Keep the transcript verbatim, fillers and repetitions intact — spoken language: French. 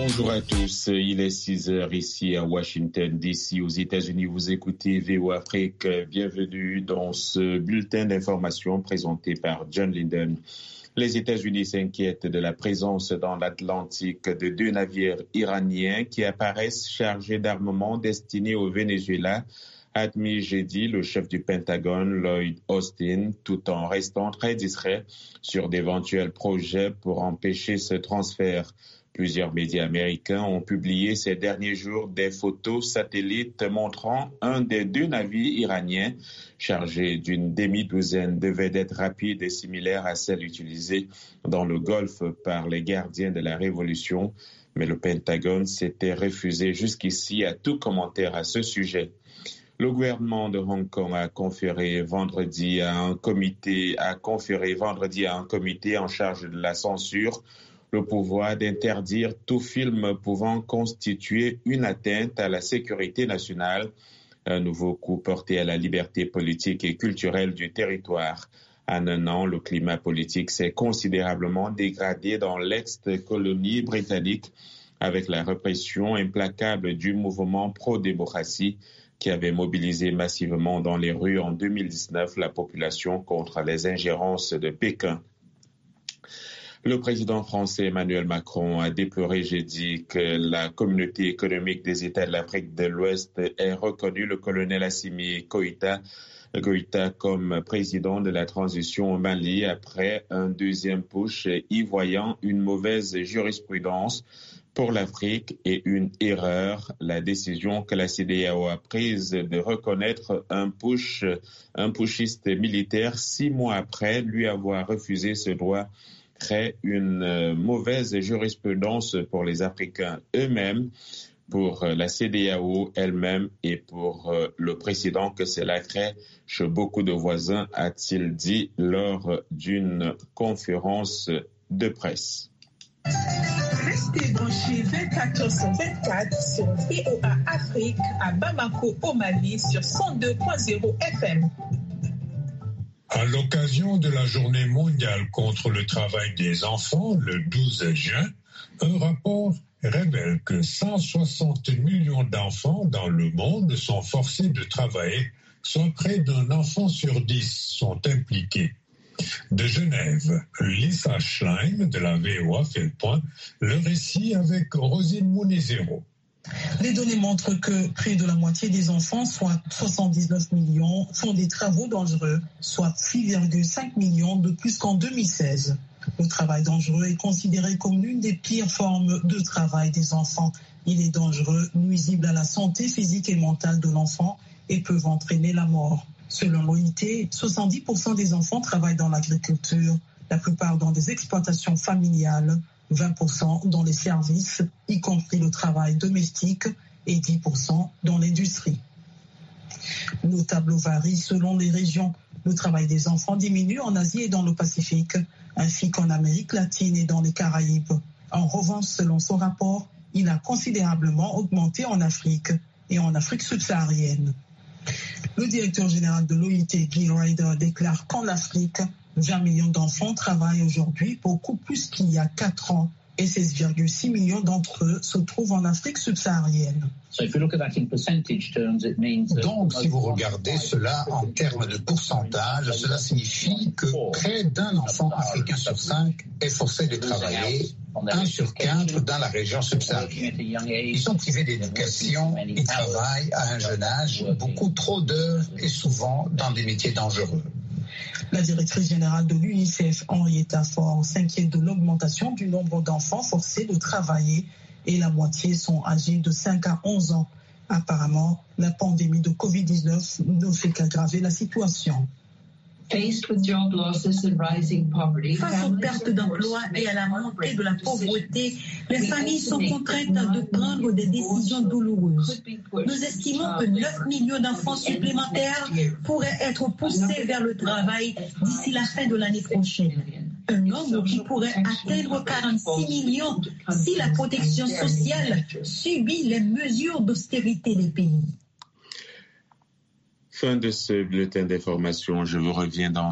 Bonjour à tous, il est six heures ici à Washington D C aux États-Unis. Vous écoutez V O Afrique. Bienvenue dans ce bulletin d'information présenté par John Linden. Les États-Unis s'inquiètent de la présence dans l'Atlantique de deux navires iraniens qui apparaissent chargés d'armements destinés au Venezuela, a admis jeudi le chef du Pentagone, Lloyd Austin, tout en restant très discret sur d'éventuels projets pour empêcher ce transfert. Plusieurs médias américains ont publié ces derniers jours des photos satellites montrant un des deux navires iraniens chargés d'une demi-douzaine de vedettes rapides et similaires à celles utilisées dans le Golfe par les gardiens de la Révolution. Mais le Pentagone s'était refusé jusqu'ici à tout commentaire à ce sujet. Le gouvernement de Hong Kong a conféré vendredi à un comité, a conféré vendredi à un comité en charge de la censure le pouvoir d'interdire tout film pouvant constituer une atteinte à la sécurité nationale, un nouveau coup porté à la liberté politique et culturelle du territoire. En un an, le climat politique s'est considérablement dégradé dans l'ex-colonie britannique avec la répression implacable du mouvement pro-démocratie qui avait mobilisé massivement dans les rues en deux mille dix-neuf la population contre les ingérences de Pékin. Le président français Emmanuel Macron a déploré jeudi que la communauté économique des États de l'Afrique de l'Ouest ait reconnu le colonel Assimi Goïta, Goïta comme président de la transition au Mali après un deuxième putsch, y voyant une mauvaise jurisprudence pour l'Afrique et une erreur, la décision que la C D A O a prise de reconnaître un putsch, un putschiste militaire six mois après lui avoir refusé ce droit crée une mauvaise jurisprudence pour les Africains eux-mêmes, pour la C D A O elle-même et pour le précédent que cela crée chez beaucoup de voisins, a-t-il dit lors d'une conférence de presse. Restez branchés vingt-quatre heures sur vingt-quatre sur V O A Afrique à Bamako au Mali sur cent deux point zéro F M. À l'occasion de la Journée mondiale contre le travail des enfants, le douze juin, un rapport révèle que cent soixante millions d'enfants dans le monde sont forcés de travailler, soit près d'un enfant sur dix sont impliqués. De Genève, Lisa Schlein de la V O A fait le point, le récit avec Rosine Mounezero. Les données montrent que près de la moitié des enfants, soit soixante-dix-neuf millions, font des travaux dangereux, soit six virgule cinq millions de plus qu'en deux mille seize. Le travail dangereux est considéré comme l'une des pires formes de travail des enfants. Il est dangereux, nuisible à la santé physique et mentale de l'enfant et peut entraîner la mort. Selon l'O I T, soixante-dix pour cent des enfants travaillent dans l'agriculture, la plupart dans des exploitations familiales, vingt pour cent dans les services, y compris le travail domestique, et dix pour cent dans l'industrie. Nos tableaux varient selon les régions. Le travail des enfants diminue en Asie et dans le Pacifique, ainsi qu'en Amérique latine et dans les Caraïbes. En revanche, selon son rapport, il a considérablement augmenté en Afrique et en Afrique subsaharienne. Le directeur général de l'O I T, Guy Ryder, déclare qu'en Afrique, vingt millions d'enfants travaillent aujourd'hui, beaucoup plus qu'il y a quatre ans, et seize virgule six millions d'entre eux se trouvent en Afrique subsaharienne. Donc, si vous regardez cela en termes de pourcentage, cela signifie que près d'un enfant africain sur cinq est forcé de travailler, un sur quatre dans la région subsaharienne. Ils sont privés d'éducation, ils travaillent à un jeune âge, beaucoup trop d'heures et souvent dans des métiers dangereux. La directrice générale de l'UNICEF, Henrietta Fore, s'inquiète de l'augmentation du nombre d'enfants forcés de travailler et la moitié sont âgés de cinq à onze ans. Apparemment, la pandémie de covid dix-neuf ne fait qu'aggraver la situation. Face aux pertes d'emploi et à la montée de la pauvreté, les familles sont contraintes de prendre des décisions douloureuses. Nous estimons que neuf millions d'enfants supplémentaires pourraient être poussés vers le travail d'ici la fin de l'année prochaine. Un nombre qui pourrait atteindre quarante-six millions si la protection sociale subit les mesures d'austérité des pays. Fin de ce bulletin d'information. Je vous reviens dans